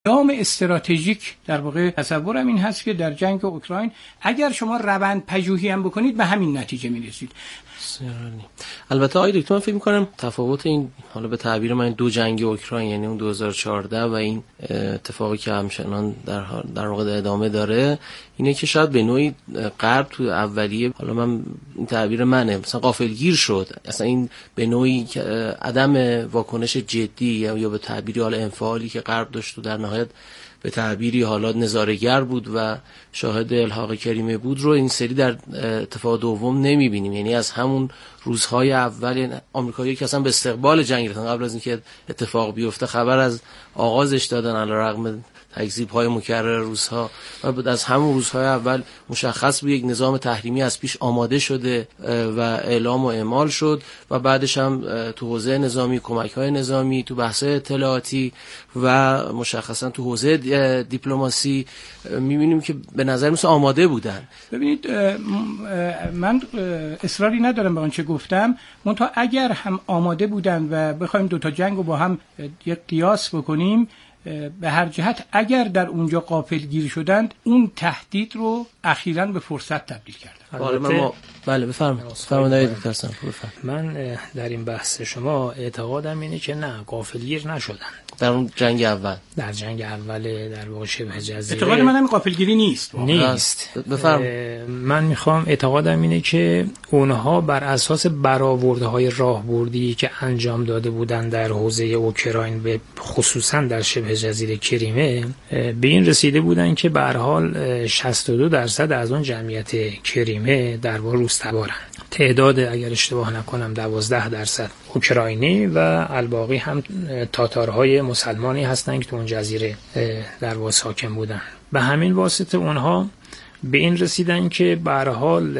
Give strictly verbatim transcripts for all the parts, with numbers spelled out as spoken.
اقدام استراتژیک در واقع تصورم این هست که در جنگ اوکراین اگر شما روند پژوهی هم بکنید به همین نتیجه میرسید. البته آقای دکتر من فکر می‌کنم تفاوت این حالا به تعبیر من دو جنگ اوکراین یعنی اون دو هزار و چهارده و این اتفاقی که همچنان در در واقع ادامه داره اینه که شاید به نوعی غرب تو اولیه حالا من این تعبیر منه مثلا غافلگیر شد، اصلا این به نوعی عدم واکنش جدی یا به تعبیری حالا انفعالی که غرب داشت و در نهایت به تعبیری حالا نظاره‌گر بود و شاهد الحاق کریمه بود رو این سری در اتفاق دوم نمی‌بینیم. یعنی از همون روزهای اول آمریکایی‌ها که اصلا به استقبال جنگ رفتن قبل از اینکه اتفاق بیفته خبر از آغازش دادن علیرغم تکذیب‌های مکرر روس‌ها و بعد از همون روزهای اول مشخص بود یک نظام تحریمی از پیش آماده شده و اعلام و اعمال شد و بعدش هم تو حوزه نظامی کمک‌های نظامی تو بحث اطلاعاتی و مشخصا تو حوزه دیپلماسی می‌بینیم که به نظر مثل آماده بودن. ببینید من اصراری ندارم به آنچه گفتم، منتها اگر هم آماده بودن و بخوایم دو تا جنگو با هم یک قیاس بکنیم به هر جهت اگر در اونجا غافلگیر شدند اون تهدید رو اخیراً به فرصت تبدیل کردن. حالا ما بله بفرمایید فرمایید دکتر سام. من در این بحث شما اعتقادم اینه که نه غافلگیر نشدن در اون جنگ اول در جنگ اول در واقع شبه جزیره. اعتقاد منم غافلگیری نیست نیست بفرمایید. من میخوام اعتقادم اینه که اونها بر اساس برآوردهای راهبردی که انجام داده بودن در حوزه اوکراین به خصوصا در شبه جزیره کریمه به این رسیده بودن که به هر حال شصت و دو درصد از اون جمعیت کریمه در واقع روس‌تبارن. تعداد اگر اشتباه نکنم دوازده درصد اوکراینی و الباقی هم تاتارهای مسلمانی هستن که تو اون جزیره در واقع ساکن بودن. به همین واسطه اونها به این رسیدن که به هر حال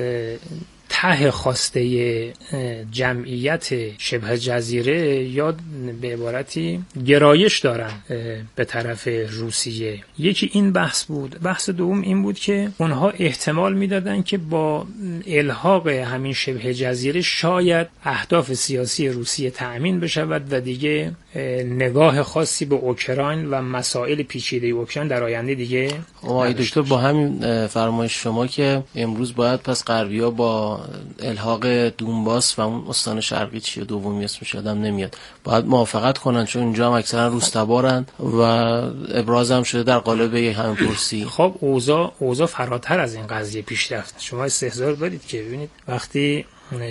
ته خواسته جمعیت شبه جزیره یا به عبارتی گرایش دارن به طرف روسیه. یکی این بحث بود. بحث دوم این بود که اونها احتمال میدادن که با الحاق همین شبه جزیره شاید اهداف سیاسی روسیه تأمین بشود و دیگه نگاه خاصی به اوکراین و مسائل پیچیده اوکراین در آینده دیگه. آقای دکتر با همین فرمایش شما که امروز باید پس غربی‌ها با الحاق دونباس و اون استان شرقی چیه دومی اسمش یادم نمیاد باید موافقت کنن چون اینجا هم اکثرا روس‌تبارن و ابراز هم شده در قالب همین پرسی. خب اوضاع اوضاع فراتر از این قضیه پیش رفت. شما استحضار دارید که ببینید وقتی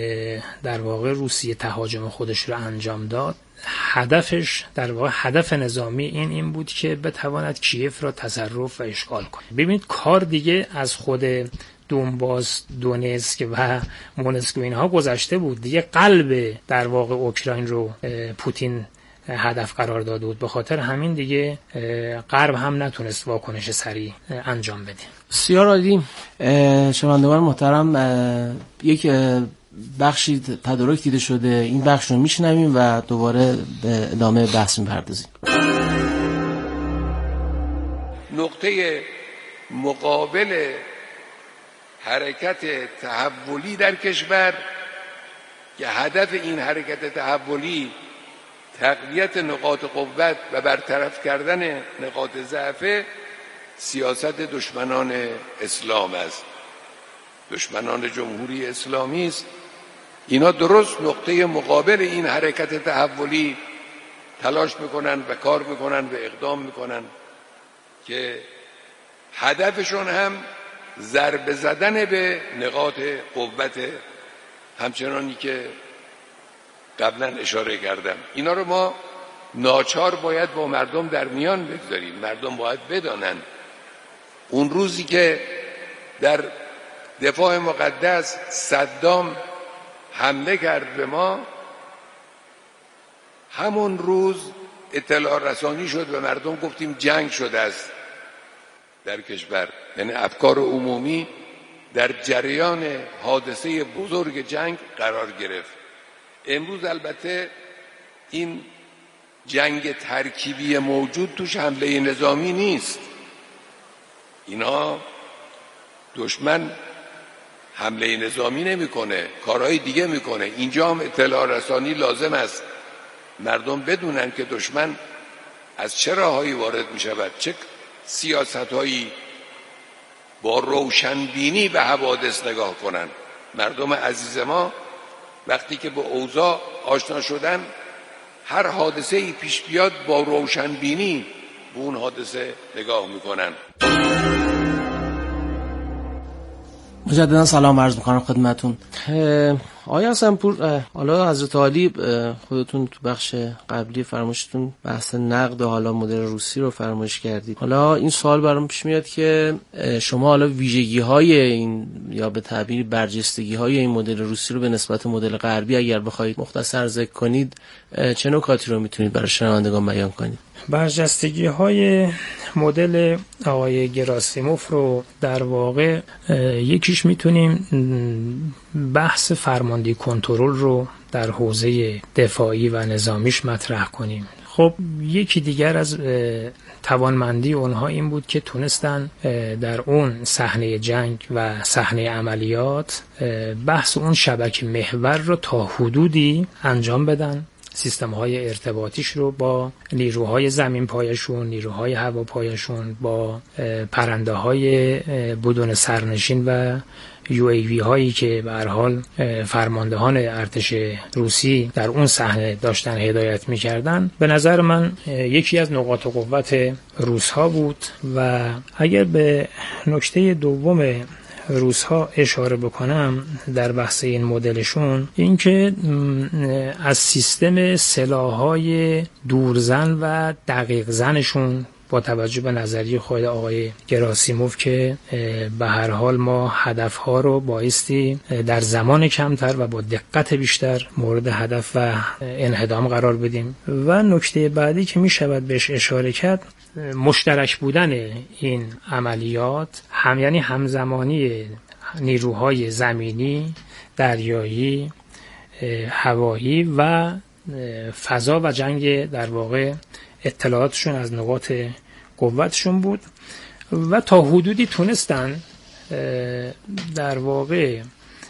در واقع روسیه تهاجم خودش رو انجام داد هدفش در واقع هدف نظامی این این بود که بتواند کیف را تصرف و اشغال کنه. ببینید کار دیگه از خود دونباس، دونتسک و مونسک و اینها گذشته بود دیگه. قلب در واقع اوکراین رو پوتین هدف قرار داده بود. به خاطر همین دیگه غرب هم نتونست واکنش سریع انجام بده. بسیار عالی. شنوندگان محترم یک بخشی تدارک دیده شده این بخش رو میشنویم و دوباره به ادامه بحث میپردازیم. نقطه مقابل حرکت تحولی در کشور که هدف این حرکت تحولی تقویت نقاط قوت و برطرف کردن نقاط ضعف سیاست دشمنان اسلام است، دشمنان جمهوری اسلامی است. اینا درست نقطه مقابل این حرکت تحولی تلاش میکنن و کار میکنن و اقدام میکنن که هدفشون هم ضربه زدن به نقاط قوت همچنانی که قبلا اشاره کردم. اینا رو ما ناچار باید با مردم در میان بگذاریم. مردم باید بدانن اون روزی که در دفاع مقدس صدام حمله کرد به ما، همون روز اطلاع رسانی شد به مردم، گفتیم جنگ شده است در کشور. یعنی افکار عمومی در جریان حادثه بزرگ جنگ قرار گرفت. امروز البته این جنگ ترکیبی موجود توش حمله نظامی نیست. اینا دشمن حمله نظامی نمیکنه، کارهای دیگه میکنه. اینجا هم اطلاع رسانی لازم است، مردم بدونن که دشمن از چه راههایی وارد می شود، چه سیاستهایی با روشنبینی به حوادث نگاه کنن. مردم عزیز ما وقتی که با اوضاع آشنا شدن، هر حادثه ای پیش بیاد با روشنبینی به اون حادثه نگاه میکنن. مجددا سلام عرض میکنم خدمتون. آیا حسن‌پور، حالا حضرت عالی خودتون تو بخش قبلی فرمایشتون بحث نقد حالا مدل روسی رو فرمایش کردید. حالا این سوال برام پیش میاد که شما حالا ویژگی‌های این یا به تعبیر برجستگی‌های این مدل روسی رو به نسبت مدل غربی اگر بخواید مختصر ذکر کنید، چه نکاتی رو میتونید برای شنوندگان بیان کنید؟ برجستگی‌های مدل آقای گراسیموف رو در واقع یکیش میتونیم بحث فرماندهی کنترل رو در حوزه دفاعی و نظامیش مطرح کنیم. خب یکی دیگر از توانمندی اونها این بود که تونستن در اون صحنه جنگ و صحنه عملیات بحث اون شبکه محور رو تا حدودی انجام بدن، سیستم های ارتباطیش رو با نیروهای زمین پایشون، نیروهای هوا پایشون، با پرنده های بدون سرنشین و یو ای وی هایی که به هر حال فرماندهان ارتش روسی در اون صحنه داشتن هدایت می‌کردن، به نظر من یکی از نقاط قوت روس ها بود. و اگر به نکته دوم روس ها اشاره بکنم در بحث این مدلشون، این که از سیستم سلاح‌های دورزن و دقیق زنشون با توجه به نظریه خود آقای گراسیموف که به هر حال ما هدفها رو بایستی در زمان کمتر و با دقت بیشتر مورد هدف و انهدام قرار بدیم. و نکته بعدی که می شود بهش اشاره کرد، مشترک بودن این عملیات، هم یعنی همزمانی نیروهای زمینی، دریایی، هوایی و فضا و جنگ در واقع اطلاعاتشون از نقاط قوتشون بود و تا حدودی تونستن در واقع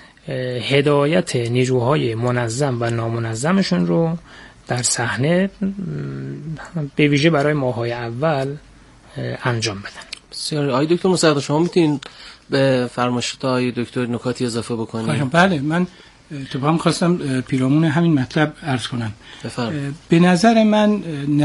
هدایت نیروهای منظم و نامنظمشون رو در صحنه به ویژه برای ماه‌های اول انجام بدن. بسیار. آقای دکتر مصدق، شما میتونین به فرمایشات آقای دکتر نکاتی اضافه بکنید؟ بله، من اتفاقا خواستم پیرامون همین مطلب عرض کنم. بفرمایید. به نظر من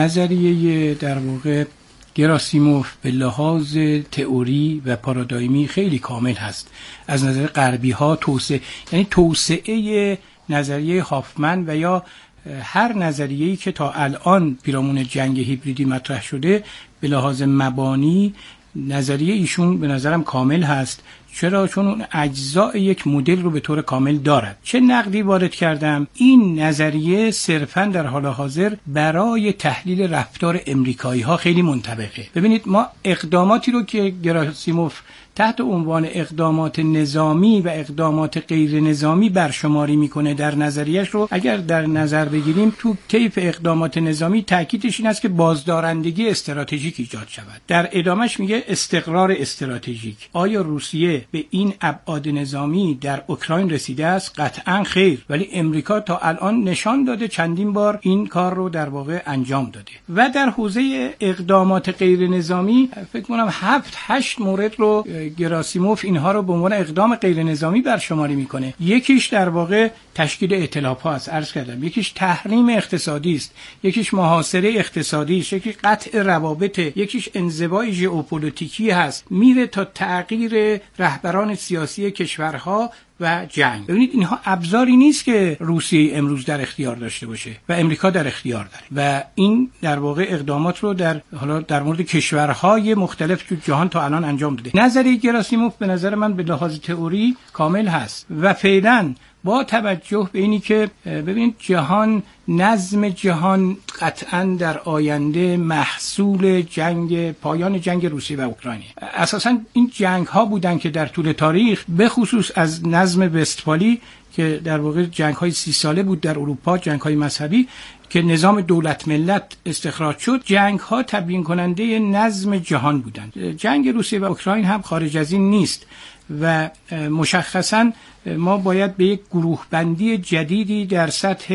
نظریه در واقع گراسیموف به لحاظ تئوری و پارادایمی خیلی کامل هست. از نظر غربی ها توسعه، یعنی توسعه نظریه هافمن و یا هر نظریه‌ای که تا الان پیرامون جنگ هیبریدی مطرح شده، به لحاظ مبانی نظریه ایشون به نظرم کامل هست. چرا؟ چون اون اجزاء یک مدل رو به طور کامل دارد. چه نقدی وارد کردم؟ این نظریه صرفاً در حال حاضر برای تحلیل رفتار امریکایی ها خیلی منطبقه. ببینید، ما اقداماتی رو که گراسیموف تحت عنوان اقدامات نظامی و اقدامات غیر نظامی برشماری میکنه در نظریش رو اگر در نظر بگیریم، تو طیف اقدامات نظامی تاکیدش این است که بازدارندگی استراتژیک ایجاد شود. در ادامهش میگه استقرار استراتژیک. آیا روسیه به این ابعاد نظامی در اوکراین رسیده است؟ قطعاً خیر، ولی امریکا تا الان نشان داده چندین بار این کار رو در واقع انجام داده. و در حوزه اقدامات غیر نظامی فکر کنم هفت هشت مورد رو گراسیموف اینها رو به عنوان اقدام غیر نظامی برشماری میکنه. یکیش در واقع تشکیل ائتلاف ها است، عرض کردم. یکیش تحریم اقتصادی است، یکیش محاصره اقتصادی است، یکیش قطع روابط، یکیش انزوای ژئوپلیتیکی هست، میره تا تغییر رهبران سیاسی کشورها و جنگ. ببینید، اینها ابزاری نیست که روسیه امروز در اختیار داشته باشه و امریکا در اختیار داره و این در واقع اقدامات رو در حالا در مورد کشورهای مختلف تو جهان تا الان انجام داده. نظریه گراسیموف به نظر من به لحاظ تئوری کامل هست و فعلا با توجه به اینی که ببینید جهان، نظم جهان قطعاً در آینده محصول جنگ، پایان جنگ روسیه و اوکراین. اساساً این جنگ ها بودن که در طول تاریخ به خصوص از نظم وستفالی که در واقع جنگ های سی ساله بود در اروپا، جنگ های مذهبی که نظام دولت ملت استخراج شد، جنگ ها تبیین کننده نظم جهان بودند. جنگ روسیه و اوکراین هم خارج از این نیست و مشخصاً ما باید به یک گروه بندی جدیدی در سطح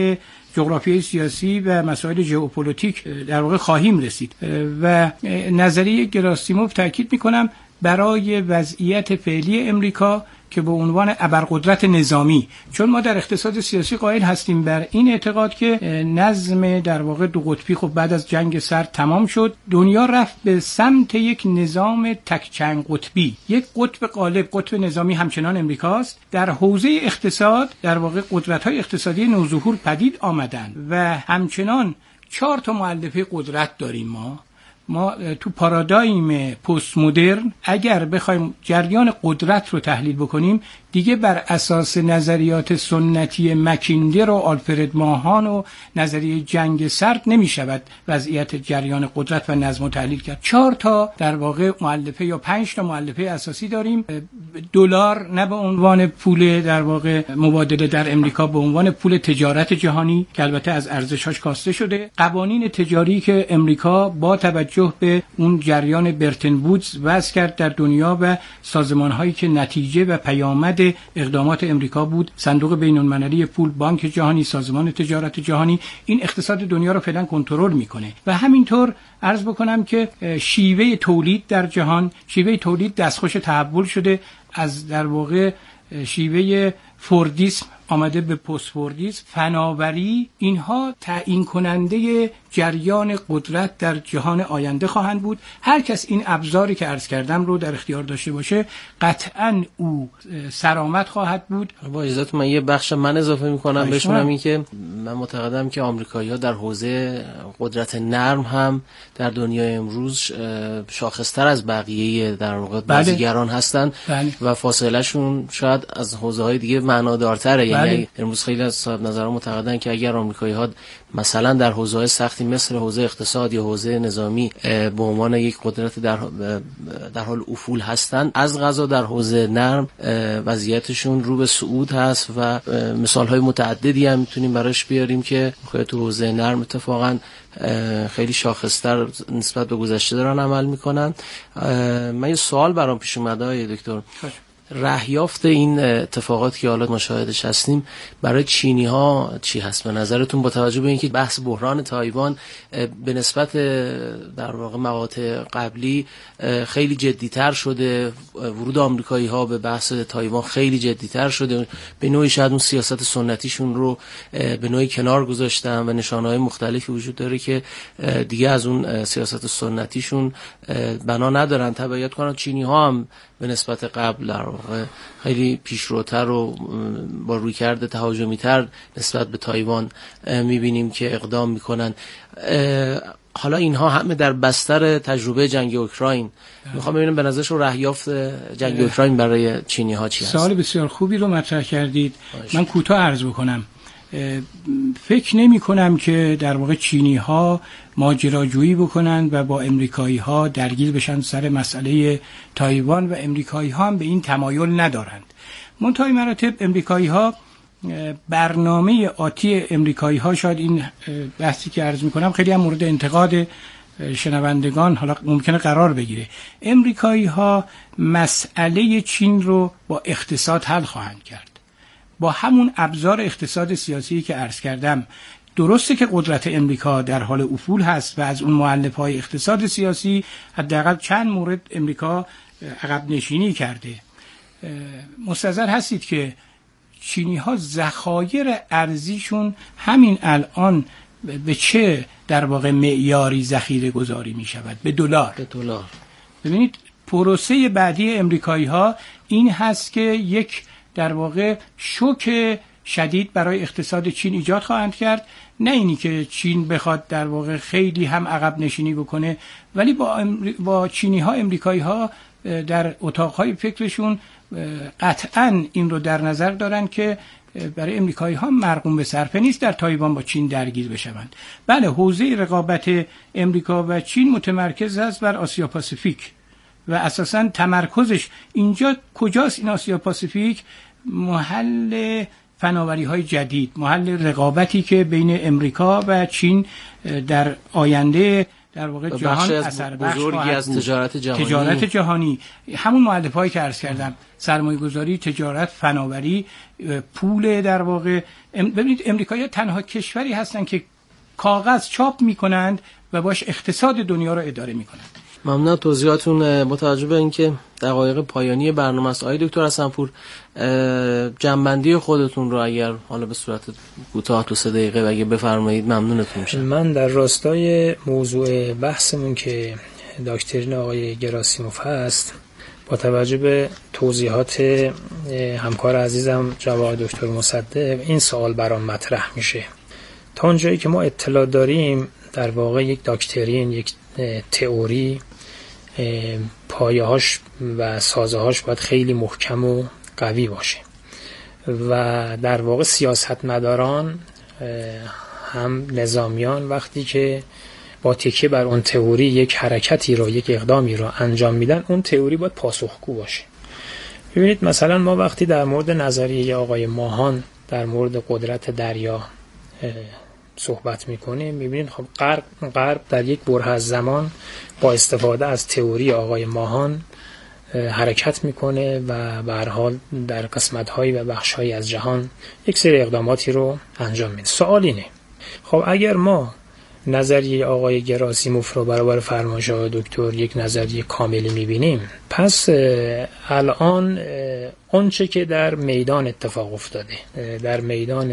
جغرافیای سیاسی و مسائل ژئوپلیتیک در واقع خواهیم رسید. و نظریه گراسیموف تاکید میکنم برای وضعیت فعلی امریکا که به عنوان ابرقدرت نظامی، چون ما در اقتصاد سیاسی قائل هستیم بر این اعتقاد که نظم در واقع دو قطبی خب بعد از جنگ سرد تمام شد، دنیا رفت به سمت یک نظام تک چند قطبی. یک قطب غالب، قطب نظامی همچنان امریکاست. در حوزه اقتصاد در واقع قدرت‌های اقتصادی نوظهور پدید آمدن و همچنان چهار تا مؤلفه قدرت داریم. ما ما تو پارادایم پست مدرن اگر بخوایم جریان قدرت رو تحلیل بکنیم، دیگه بر اساس نظریات سنتی مکیندر و آلفرد ماهان و نظریه جنگ سرد نمی شود وضعیت جریان قدرت و نظم رو تحلیل کرد. چهار تا در واقع مؤلفه یا پنج تا مؤلفه اساسی داریم. دلار نه به عنوان پول در واقع مبادله در امریکا، به عنوان پول تجارت جهانی که البته از ارزشش کاسته شده. قوانین تجاری که امریکا با توجه به اون جریان برتن وودز وضع کرد در دنیا و سازمان‌هایی که نتیجه و پیامد اقدامات امریکا بود، صندوق بین‌المللی پول، بانک جهانی، سازمان تجارت جهانی، این اقتصاد دنیا رو فعلا کنترل میکنه. و همینطور عرض بکنم که شیوه تولید در جهان، شیوه تولید دستخوش تحول شده، از در واقع شیوه فوردیسم آمده به پست فوردیسم. فناوری، اینها تعیین کننده جریان قدرت در جهان آینده خواهند بود. هر کس این ابزاری که عرض کردم رو در اختیار داشته باشه قطعاً او سرآمد خواهد بود. با اجازهتون من یه بخش من اضافه می‌کنم بهشونم، این که من معتقدم که آمریکایی‌ها در حوزه قدرت نرم هم در دنیای امروز شاخص‌تر از بقیه در واقع بازیگران هستن. بله. و فاصله‌شون شاید از حوزه‌های دیگه معنادارتره. یعنی بله. امروز خیلی از صاحب نظران معتقدن که اگر آمریکایی‌ها مثلا در حوزه‌های سختی مثل حوزه اقتصاد یا حوزه نظامی به عنوان یک قدرت در در حال افول هستند، از قضا در حوزه نرم وضعیتشون رو به صعود هست و مثال‌های متعددی هم میتونیم براش بیاریم که تو حوزه نرم اتفاقاً خیلی شاخص‌تر نسبت به گذشته دارن عمل میکنن. من یه سوال برام پیش اومده آقای دکتر، رهیافت این اتفاقاتی که حالا مشاهدش هستیم برای چینی ها چی هست به نظرتون، با توجه به اینکه بحث بحران تایوان به نسبت در واقع مقاطع قبلی خیلی جدی‌تر شده، ورود آمریکایی ها به بحث تایوان خیلی جدی‌تر شده، به نوعی شاید اون سیاست سنتیشون رو به نوعی کنار گذاشتن و نشانه‌های مختلفی وجود داره که دیگه از اون سیاست سنتیشون بنا ندارن تبعیت کنن. چینی ها هم به نسبت قبل در واقع خیلی پیشروتر و با رویکرد تهاجمی‌تر نسبت به تایوان می‌بینیم که اقدام می‌کنن. حالا اینها همه در بستر تجربه جنگ اوکراین. میخوام ببینم به نظرشون رهیافت جنگ اوکراین برای چینی‌ها چی هست؟ سوال بسیار خوبی رو مطرح کردید. من کوتاه عرض بکنم. فکر نمی کنم که در واقع چینی ها ماجراجویی بکنند و با امریکایی ها درگیر بشن سر مسئله تایوان و امریکایی ها هم به این تمایل ندارند. منتهای مراتب امریکایی ها برنامه آتی امریکایی ها، شاید این بحثی که عرض می کنم خیلی هم مورد انتقاد شنوندگان حالا ممکنه قرار بگیره، امریکایی ها مسئله چین رو با اقتصاد حل خواهند کرد، با همون ابزار اقتصاد سیاسی که عرض کردم. درسته که قدرت امریکا در حال افول هست و از اون مؤلفه‌های اقتصاد سیاسی حداقل چند مورد امریکا عقب نشینی کرده. مستحضر هستید که چینی ها ذخایر ارزیشون همین الان به چه در واقع معیاری ذخیره گذاری می شود؟ به دلار. به دلار. ببینید پروسه بعدی امریکایی ها این هست که یک در واقع شوک شدید برای اقتصاد چین ایجاد خواهند کرد. نه اینی که چین بخواد در واقع خیلی هم عقب نشینی بکنه، ولی با, امری... با چینی ها امریکایی ها در اتاقهای فکرشون قطعاً این رو در نظر دارن که برای امریکایی ها مرقوم به صرفه نیست در تایوان با چین درگیر بشوند. بله، حوزه رقابت امریکا و چین متمرکز است بر آسیا پاسیفیک و اساساً تمرکزش اینجا کجاست؟ این آسیا پاسیفیک محل فناوری های جدید، محل رقابتی که بین امریکا و چین در آینده در واقع جهان اثر بخش بزرگی از تجارت جهانی تجارت جهانی همون مؤلفه‌ای که عرض کردم، سرمایه‌گذاری، تجارت، فناوری، پول. در واقع ببینید امریکایی‌ها تنها کشوری هستن که کاغذ چاپ میکنند و باش اقتصاد دنیا رو اداره میکنند. ممنون توضیحاتون. با توجه به اینکه دقایق پایانی برنامه است، آقای دکتر حسن‌پور جنبندی خودتون رو اگر حالا به صورت کوتاه تو سه دقیقه اگه بفرمایید ممنونتون میشم. من در راستای موضوع بحثمون که داکترین آقای گراسیموف هست، با توجه به توضیحات همکار عزیزم جناب دکتر مصدق این سوال برام مطرح میشه. تا اونجایی که ما اطلاع داریم در واقع یک داکترین، یک تئوری، پایه‌هاش و سازه‌هاش باید خیلی محکم و قوی باشه و در واقع سیاستمداران هم نظامیان وقتی که با تکیه بر اون تئوری یک حرکتی رو، یک اقدامی رو انجام میدن، اون تئوری باید پاسخگو باشه. ببینید مثلا ما وقتی در مورد نظریه آقای ماهان در مورد قدرت دریا صحبت میکنیم، میبینید خب غرب غرب در یک بره از زمان با استفاده از تئوری آقای ماهان حرکت میکنه و به هر حال در قسمت‌هایی و بخش‌هایی از جهان یک سری اقداماتی رو انجام میده. سوال اینه خب اگر ما نظریه آقای گراسیموف رو برابر فرمایش آقای دکتر یک نظریه کاملی میبینیم، پس الان آنچه که در میدان اتفاق افتاده، در میدان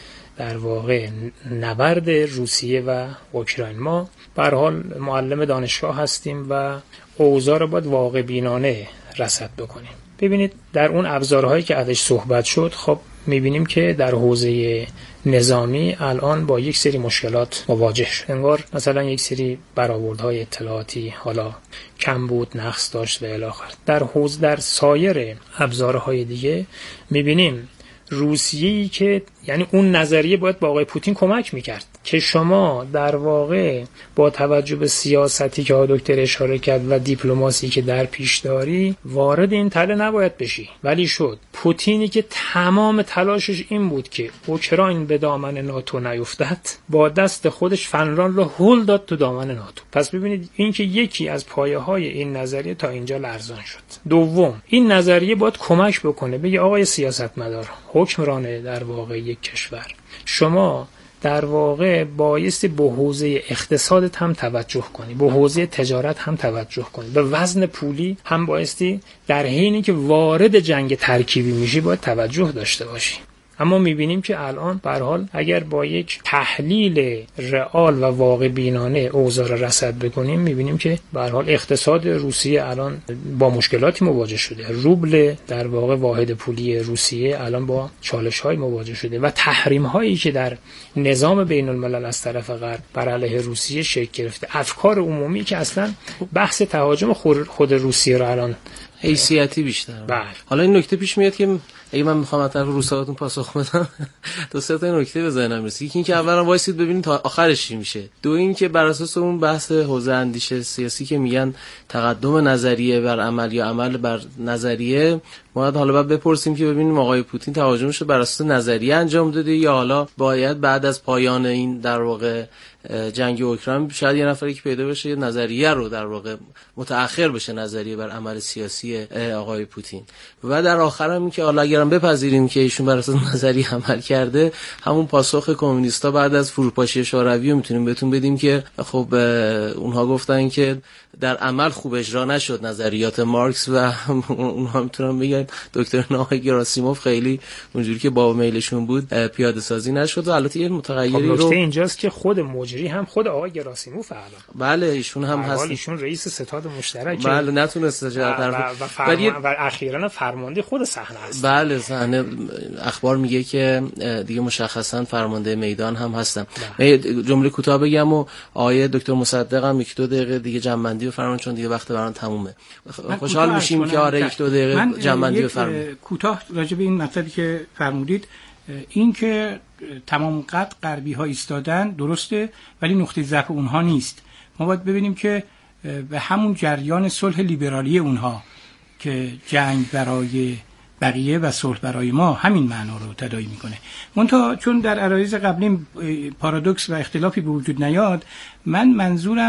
در واقع نبرد روسیه و اوکراین، ما به هر حال معلم دانشگاه هستیم و اوضاع رو باید واقع بینانه رصد بکنیم. ببینید در اون ابزارهایی که ازش صحبت شد، خب میبینیم که در حوزه نظامی الان با یک سری مشکلات مواجه شد. انگار مثلا یک سری برآوردهای اطلاعاتی حالا کم بود، نقص داشت و الی آخر. در حوزه در سایر ابزارهای دیگه میبینیم روسیه‌ای که یعنی اون نظریه باید با آقای پوتین کمک میکرد که شما در واقع با توجه به سیاستی که آقای دکتر اشاره کرد و دیپلماسی که در پیش داری وارد این تله نباید بشی، ولی شد. پوتینی که تمام تلاشش این بود که اوکراین به دامن ناتو نیفتد، با دست خودش فنلاند رو هل داد تو دامن ناتو. پس ببینید این که یکی از پایه‌های این نظریه تا اینجا لرزان شد. دوم، این نظریه باید کمک بکنه بگه آقای سیاستمدار، حکمران در واقع یک کشور، شما در واقع بایستی به حوزه اقتصادت هم توجه کنی، به حوزه تجارت هم توجه کنی، به وزن پولی هم بایستی در حینی که وارد جنگ ترکیبی میشی باید توجه داشته باشی. اما میبینیم که الان به هر حال اگر با یک تحلیل رئال و واقع بینانه اوضاع را رصد بکنیم، میبینیم که به هر حال اقتصاد روسیه الان با مشکلاتی مواجه شده. روبل در واقع واحد پولی روسیه الان با چالش‌های مواجه شده و تحریم‌هایی که در نظام بین الملل از طرف غرب بر علیه روسیه شکل گرفته، افکار عمومی که اصلا بحث تهاجم خود روسیه را الان حیثیتی بیشتر. بله. حالا این نکته پیش میاد که اگه من میخوام از طرف روساتون پاسخ بدم دو سه تا نکته به ذهنم رسید. یکی اینکه اولا وایسید ببینید تا آخرش چی میشه. دو اینکه بر اساس اون بحث حوزه اندیشه سیاسی که میگن تقدم نظریه بر عمل یا عمل بر نظریه، ما حالا باید بپرسیم که ببینیم آقای پوتین تهاجمش رو بر اساس نظریه انجام داده یا حالا باید بعد از پایان این در واقع جنگ اوکراین شاید یه نفری که پیدا بشه یه نظریه رو در واقع متأخر بشه نظریه بر عمل سیاسی آقای پوتین. و در آخر هم این که حالا اگرم بپذیریم که ایشون بر اساس نظریه عمل کرده، همون پاسخ کمونیستا بعد از فروپاشی شوروی رو میتونیم بهتون بدیم که خب اونها گفتن که در عمل خوب اجرا نشد نظریات مارکس و اونها میتونن بگن دکتر آقای گراسیموف خیلی اونجوری که با میلشون بود پیاده سازی نشد. و البته یه متغیری خب رو نکته اینجاست که خود مجری هم خود آقای گراسیموف الان بله ایشون هم هست، ایشون رئیس ستاد مشترک بله نتونست و, و, و, فرمان... و اخیراً فرمانده خود صحنه است. بله صحنه اخبار میگه که دیگه مشخصا فرمانده میدان هم هستن. من جمله کوتاه بگم و آقای دکتر مصدق هم یک دو دقیقه دیگه جنبندی بفرمایید چون دیگه وقت برام تمومه. خوشحال میشیم که آره یک دو دقیقه جنبندی بفرمایید. کوتاه راجع به این مطلبی که فرمودید، این که تمام قد غربی ها ایستادن درسته، ولی نقطه ضعف اونها نیست. ما باید ببینیم که به همون جریان صلح لیبرالی اونها که جنگ برای بقیه و صلح برای ما همین معنا رو تداعی میکنه. منتها چون در عرایض قبلی پارادوکس و اختلافی به وجود نیاد، من منظورم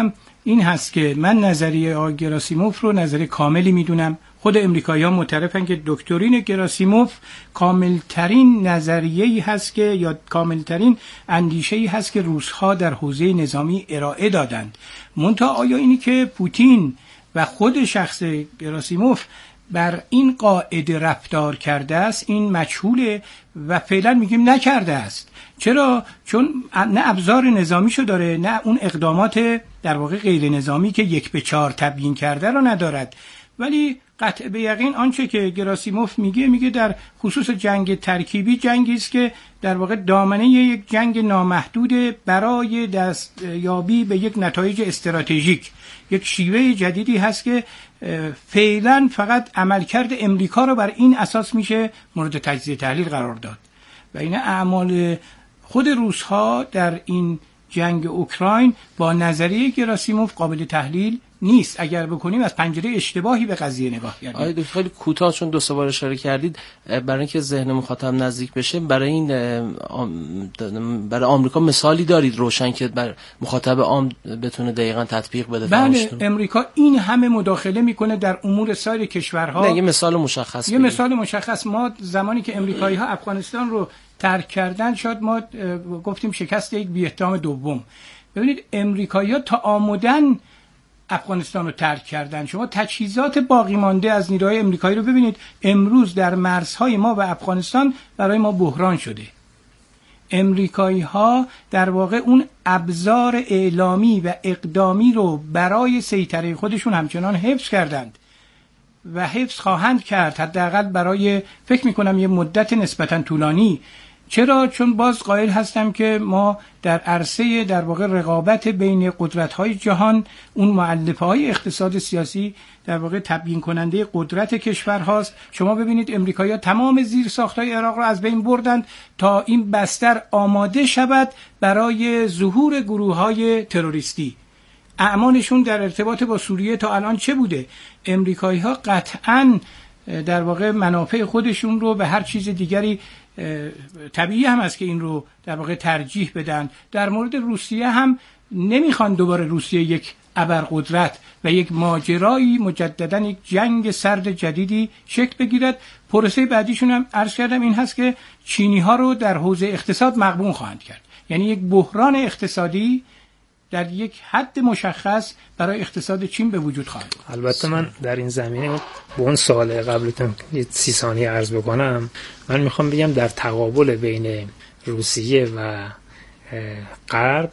این هست که من نظریه آقای گراسیموف رو نظریه کاملی میدونم. خود امریکایی‌ها معترفن که دکترین گراسیموف کاملترین نظریه‌ای هست که یا کاملترین اندیشه‌ای هست که روس‌ها در حوزه نظامی ارائه دادند. منتها آیا اینی که پوتین و خود شخص گراسیموف بر این قاعده رفتار کرده است این مجهوله و فعلا میگیم نکرده است. چرا؟ چون نه ابزار نظامیشو داره، نه اون اقدامات در واقع غیر نظامی که یک به چهار تبیین کرده رو ندارد. ولی قطع به یقین آنچه که گراسیموف میگه میگه در خصوص جنگ ترکیبی جنگی است که در واقع دامنه یک جنگ نامحدود برای دستیابی به یک نتایج استراتژیک، یک شیوه جدیدی هست که فعلا فقط عملکرد امریکا رو بر این اساس میشه مورد تجزیه تحلیل قرار داد و این اعمال خود روس‌ها در این جنگ اوکراین با نظریه گراسیموف قابل تحلیل نیست. اگر بکنیم از پنجره اشتباهی به قضیه نگاه کردیم. آید خیلی کوتاه چون دو سه بار اشاره کردید برای اینکه ذهن مخاطب نزدیک بشه، برای این برای آمریکا مثالی دارید روشن که بر مخاطب عام بتونه دقیقاً تطبیق بده؟ بله، امریکا این همه مداخله میکنه در امور سایر کشورها. نه یه مثال مشخص یه مثال مشخص ما زمانی که امریکایی‌ها افغانستان رو ترک کردن شاید ما گفتیم شکست یک ویتنام دوم. ببینید امریکایی‌ها تا آمدن افغانستان رو ترک کردن. شما تجهیزات باقی مانده از نیروهای امریکایی رو ببینید، امروز در مرزهای ما و افغانستان برای ما بحران شده. امریکایی‌ها در واقع اون ابزار اعلامی و اقدامی رو برای سیطره خودشون همچنان حفظ کردند و حفظ خواهند کرد، حداقل برای فکر می‌کنم یه مدت نسبتاً طولانی. چرا؟ چون باز قائل هستم که ما در عرصه در واقع رقابت بین قدرت‌های جهان، اون مؤلفه‌های اقتصاد سیاسی در واقع تبیین کننده قدرت کشورهاست. شما ببینید امریکایی‌ها تمام زیرساخت‌های عراق را از بین بردند تا این بستر آماده شود برای ظهور گروه‌های تروریستی. اعمالشون در ارتباط با سوریه تا الان چه بوده؟ امریکایی‌ها قطعاً در واقع منافع خودشون رو به هر چیز دیگری، طبیعی هم است که این رو در واقع ترجیح بدن. در مورد روسیه هم نمیخوان دوباره روسیه یک ابرقدرت و یک ماجرایی مجددا یک جنگ سرد جدیدی شکل بگیرد. پروسه بعدیشون هم عرض کردم این هست که چینی ها رو در حوزه اقتصاد مغبون خواهند کرد. یعنی یک بحران اقتصادی در یک حد مشخص برای اقتصاد چین به وجود خواهد. البته من در این زمینه به اون سوال قبلتون یه سی ثانیه عرض بکنم. من میخوام بگم در تقابل بین روسیه و غرب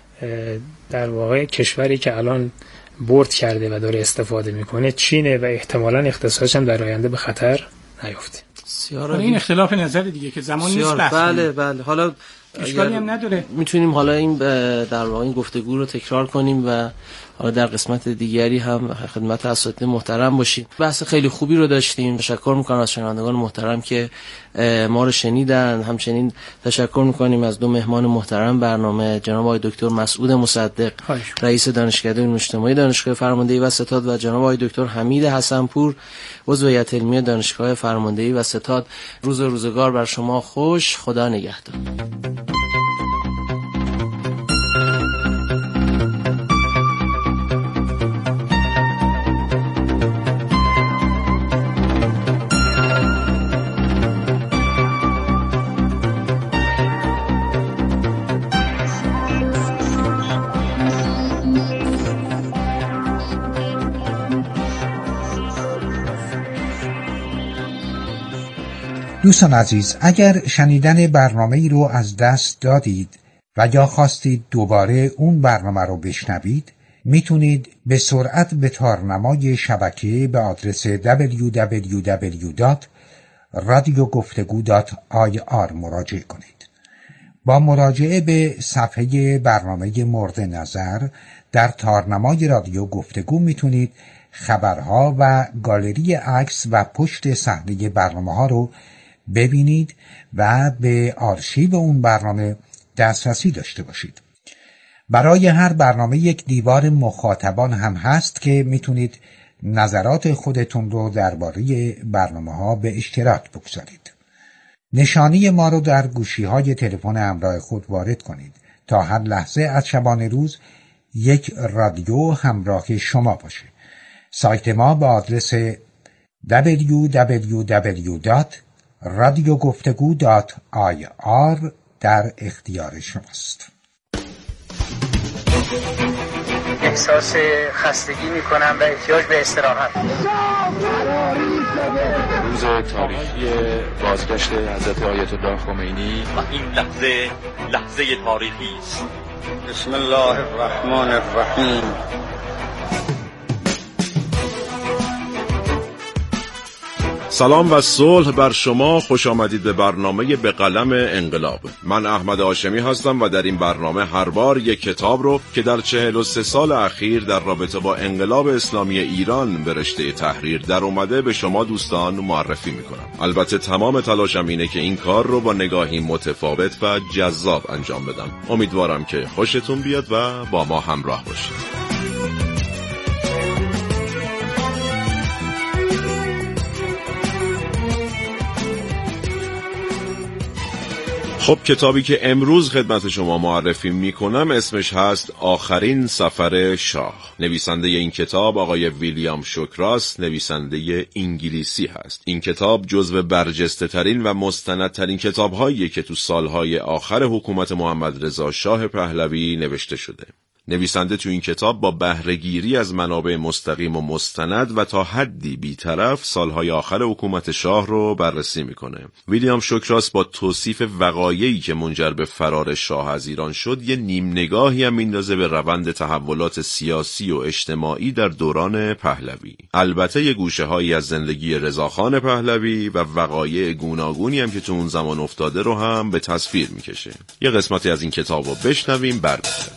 در واقع کشوری که الان برد کرده و داره استفاده میکنه چینه و احتمالاً اقتصادش هم در آینده به خطر نیفته. این اختلاف نظر دیگه که زمان نیست بحث. بله بله. حالا اشکالی هم نداره. میتونیم حالا این در واقع این گفتگو رو تکرار کنیم و حالا در قسمت دیگری هم خدمت اساتید محترم باشیم. بحث خیلی خوبی رو داشتیم. تشکر میکنم از شنوندگان محترم که ما رو شنیدن. همچنین تشکر میکنیم از دو مهمان محترم برنامه، جناب آقای دکتر مسعود مصدق رئیس دانشکده علوم اجتماعی دانشگاه فرماندهی و ستاد و جناب آقای دکتر حمید حسنپور عضو هیئت علمی دانشگاه فرماندهی و ستاد. روز و روزگار بر شما خوش. خدا نگهدار. دوستان عزیز، اگر شنیدن برنامه‌ای رو از دست دادید و یا خواستید دوباره اون برنامه رو بشنوید، میتونید به سرعت به تارنمای شبکه به آدرس دبلیو دبلیو دبلیو دات رادیو گفتگو دات آی آر مراجعه کنید. با مراجعه به صفحه برنامه مورد نظر در تارنمای رادیو گفتگو میتونید خبرها و گالری عکس و پشت صحنه برنامه‌ها رو ببینید و به آرشیو اون برنامه دسترسی داشته باشید. برای هر برنامه یک دیوار مخاطبان هم هست که میتونید نظرات خودتون رو درباره برنامه‌ها به اشتراک بگذارید. نشانی ما رو در گوشی‌های تلفن همراه خود وارد کنید تا هر لحظه از شبانه روز یک رادیو همراه شما باشه. سایت ما با آدرس دبلیو دبلیو دبلیو دات رادیو گفتگو دات آی آر در اختیار شماست. احساس خستگی میکنم و احتیاج به استراحت. روز تاریخی بازگشت حضرت آیت الله خمینی و این لحظه لحظه تاریخی است. بسم الله الرحمن الرحیم. سلام و صلح بر شما. خوش آمدید به برنامه به قلم انقلاب. من احمد هاشمی هستم و در این برنامه هر بار یک کتاب رو که در چهل و سه سال اخیر در رابطه با انقلاب اسلامی ایران به رشته تحریر در اومده به شما دوستان معرفی میکنم. البته تمام تلاشم اینه که این کار رو با نگاهی متفاوت و جذاب انجام بدم. امیدوارم که خوشتون بیاد و با ما همراه باشید. خب کتابی که امروز خدمت شما معرفی میکنم اسمش هست آخرین سفر شاه. نویسنده این کتاب آقای ویلیام شوکراس، نویسنده انگلیسی هست. این کتاب جزو برجسته ترین و مستند ترین کتاب هایی که تو سالهای آخر حکومت محمد رضا شاه پهلوی نوشته شده. نویسنده تو این کتاب با بهره‌گیری از منابع مستقیم و مستند و تا حدی بی‌طرف سالهای آخر حکومت شاه رو بررسی میکنه. ویلیام شوکراس با توصیف وقایعی که منجر به فرار شاه از ایران شد یه نیم نگاهی هم میندازه به روند تحولات سیاسی و اجتماعی در دوران پهلوی. البته یه گوشه‌هایی از زندگی رضاخان پهلوی و وقایع گوناگونی هم که تو اون زمان افتاده رو هم به تصویر میکشه. یه قسمتی از این کتابو بشنویم برگردیم.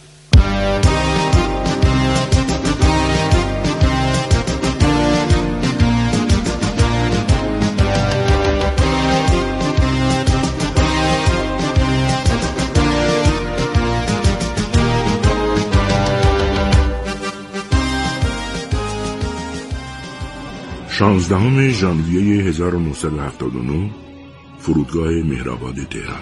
شانزدهم ژانویه هزار و نهصد و هفتاد و نه فرودگاه مهرآباد تهران.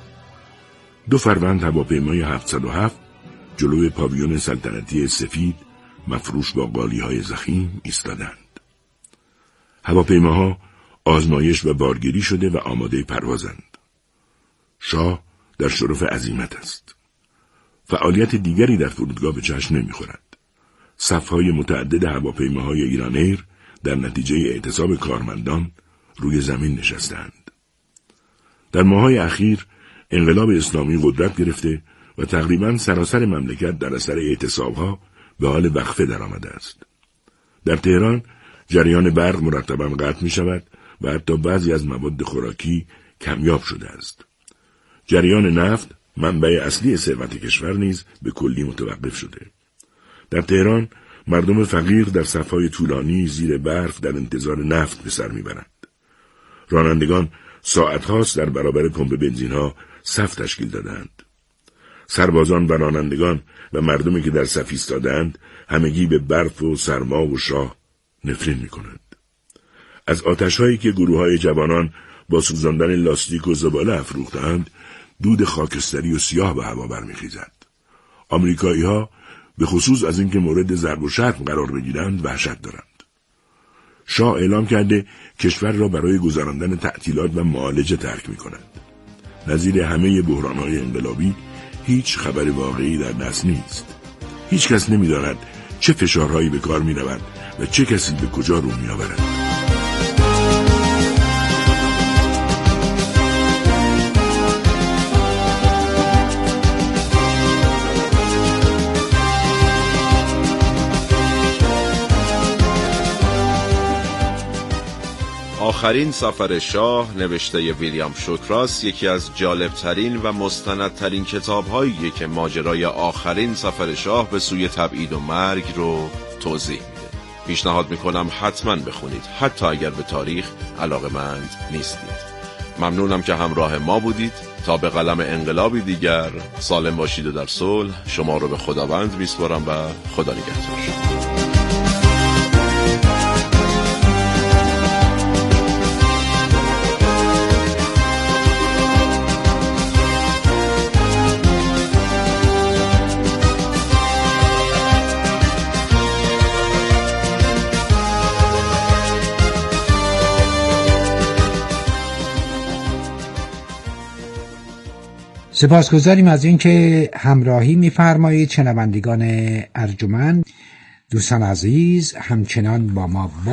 دو فروند هواپیمای هفتصد و هفت جلوی پاویون سلطنتی سفید مفروش با قالی‌های ضخیم ایستادند. هواپیماها آزمایش و بارگیری شده و آماده پروازند. شاه در شرف عزیمت است. فعالیت دیگری در فرودگاه به چشم نمی‌خورد. صف‌های متعدد هواپیماهای ایران ایر در نتیجه اعتصاب کارمندان روی زمین نشستند. در ماه‌های اخیر انقلاب اسلامی قدرت گرفته و تقریباً سراسر مملکت در اثر اعتصاب‌ها به حال وقفه درآمده است. در تهران جریان برق مرتباً قطع می‌شود و حتی بعضی از مواد خوراکی کمیاب شده است. جریان نفت، منبع اصلی ثروت کشور نیز به کلی متوقف شده. در تهران مردم فقیر در صف‌های طولانی زیر برف در انتظار نفت به سر میبرند. رانندگان ساعت‌هاست در برابر پمپ بنزین‌ها صف تشکیل دادند. سربازان و رانندگان و مردمی که در صف ایستادند همگی به برف و سرما و شاه نفرین می‌کنند. از آتش‌هایی که گروه‌های جوانان با سوزاندن لاستیک و زباله افروختند، دود خاکستری و سیاه به هوا برمیخیزد. آمریکایی‌ها به خصوص از اینکه مورد ضرب و شتم قرار بگیرند وحشت دارند. شاه اعلام کرده کشور را برای گذراندن تعطیلات و معالجه ترک می‌کند. نظیر همه بحران‌های انقلابی هیچ خبر واقعی در دست نیست. هیچ کس نمی‌داند چه فشارهایی به کار می‌رود و چه کسی به کجا رو می‌آورد. آخرین سفر شاه نوشته ویلیام شوکراس یکی از جالبترین و مستندترین کتاب‌هایی که ماجرای آخرین سفر شاه به سوی تبعید و مرگ رو توضیح میده. پیشنهاد میکنم حتما بخونید، حتی اگر به تاریخ علاقه‌مند نیستید. ممنونم که همراه ما بودید. تا به قلم انقلابی دیگر سالم باشید و در صلح. شما رو به خداوند میسپارم و خدا نگهدار. سپاسگزاریم از اینکه همراهی می‌فرمایید. شنوندگان ارجمند، دوستان عزیز، همچنان با ما